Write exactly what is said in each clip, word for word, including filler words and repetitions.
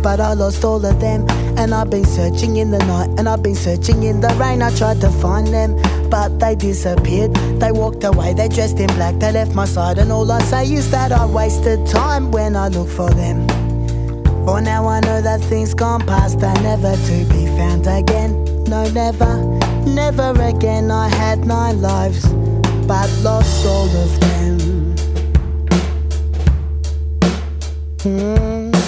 but I lost all of them. And I've been searching in the night, and I've been searching in the rain. I tried to find them, but they disappeared. They walked away, they dressed in black, they left my side. And all I say is that I wasted time when I look for them. For now I know that things gone past are never to be found again. No, never, never again. I had nine lives, but lost all of them. Mm.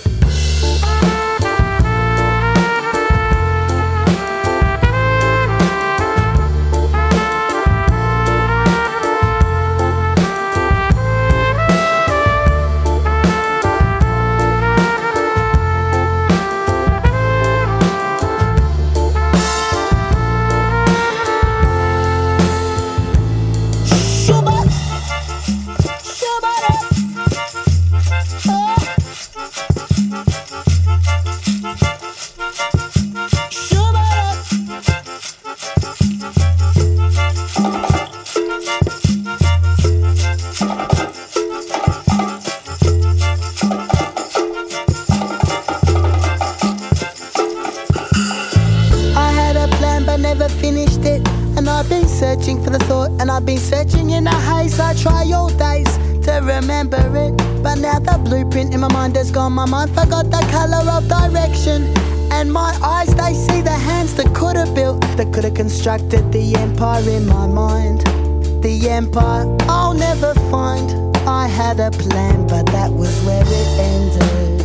Never finished it, and I've been searching for the thought, and I've been searching in a haze. I try all days to remember it, but now the blueprint in my mind has gone. My mind forgot the colour of direction, and my eyes, they see the hands that could have built, that could have constructed the empire in my mind. The empire I'll never find. I had a plan, but that was where it ended.